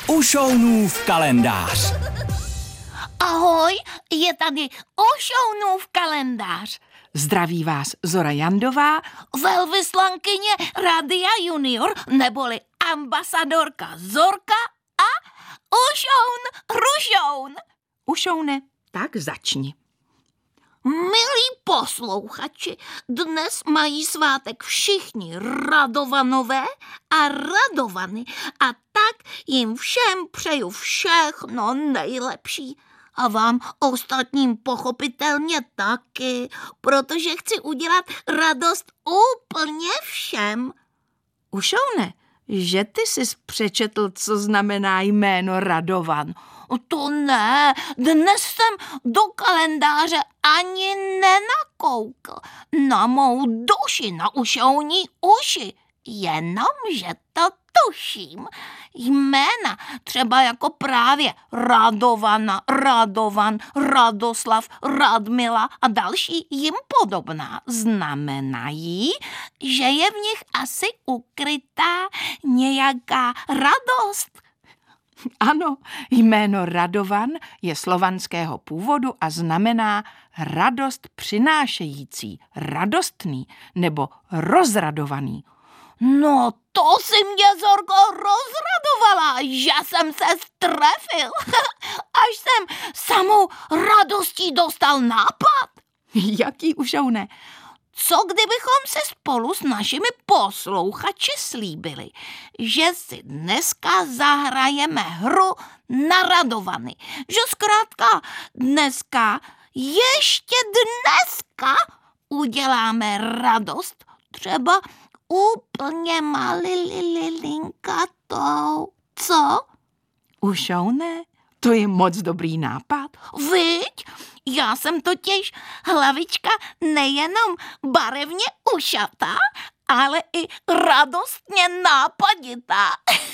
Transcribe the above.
Ušounův kalendář. Ahoj, je tady Ušounův kalendář. Zdraví vás Zora Jandová, Velvyslankyně Radia Junior, neboli ambasadorka Zorka a Ušoun Rušoun. Ušoune, tak začni. Milí posluchači, dnes mají svátek všichni Radovanové a Radovany a tak jim všem přeju všechno nejlepší. A vám ostatním pochopitelně taky, protože chci udělat radost úplně všem. Ušoune, že ty jsi přečetl, co znamená jméno Radovan. To ne, dnes jsem do kalendáře ani nenakoukl. Na mou duši, na ušouní uši, jenomže to tuším. Jména třeba jako právě Radovana, Radovan, Radoslav, Radmila a další jim podobná znamenají, že je v nich asi ukrytá nějaká radost. Ano, jméno Radovan je slovanského původu a znamená radost přinášející, radostný nebo rozradovaný. No to si mě, Zorko, rozradovala, že jsem se strefil, až jsem samou radostí dostal nápad. Jaký, Ušoune? Co kdybychom se spolu s našimi posluchači slíbili, že si dneska zahrajeme hru na Radovany, že zkrátka dneska, ještě dneska uděláme radost třeba úplně malilinkatou. Co? Ušoune, to je moc dobrý nápad. Viď? Já jsem totiž hlavička nejenom barevně ušatá, ale i radostně nápaditá.